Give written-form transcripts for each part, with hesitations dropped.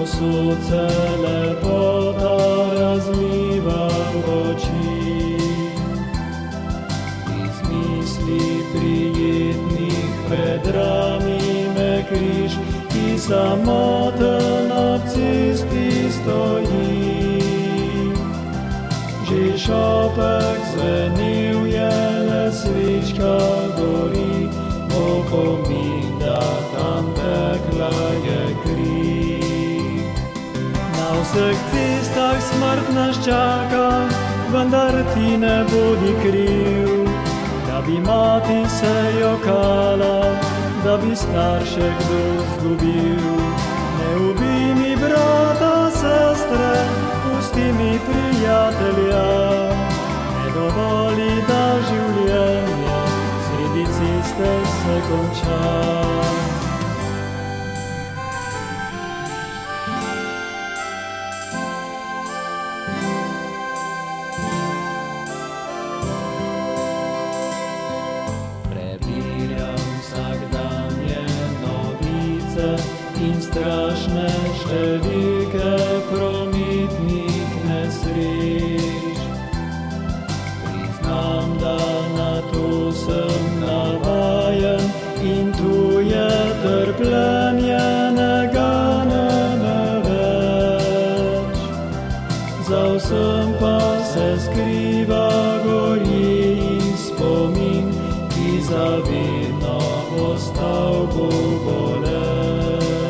srce lepota razliva v oči. Iz misli prijetnih pred rami me križ, ki samoten ob cesti stoji. Že šopek zvenil je, le svička gori, opomin, da tam pekla je kri. Na vseh cestah smrt nas čaka, vendar ti ne bodi kriv, da bi mati se jokala, da bi starše kdo zgubil. Ne ubij mi brata, sestre, pusti mi prijatelja, ne dovoli, da življenje sredi ceste se konča. In strašne številke prometnih nesreč. Priznam, da na to sem navajen in tu je trpljenje, ne gane me več. Za vsem pa se skriva gori spomin, ki zavedno ostal bo boleč.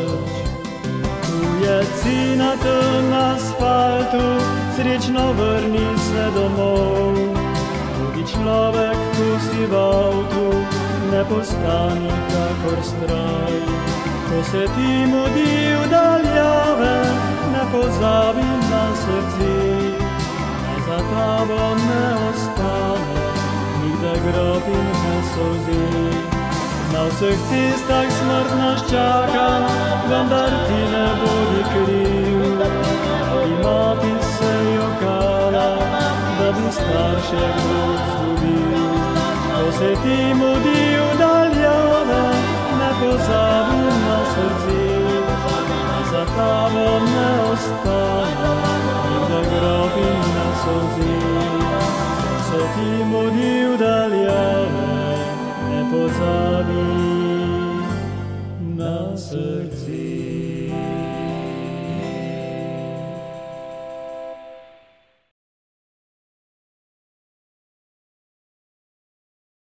Si na tem asfaltu, srečno vrni se domov. Tudi človek, ko si v avtu, ne postani kakor stroj. Ko se ti mudi v daljave, ne pozabi na srce, naj za tabo ne ostane nikdaj grob in ne solzi. Na vseh cestah smrt nas čaka, vendar ti ne bodi kriv, da bi mati se jokala, da bi starše kdo zgubil. Ko se ti mudi v daljave, ne pozabi na srce, za tabo ne ostane nikdaj grob in ne solzi. Ko se ti mudi v daljave, ne pozabi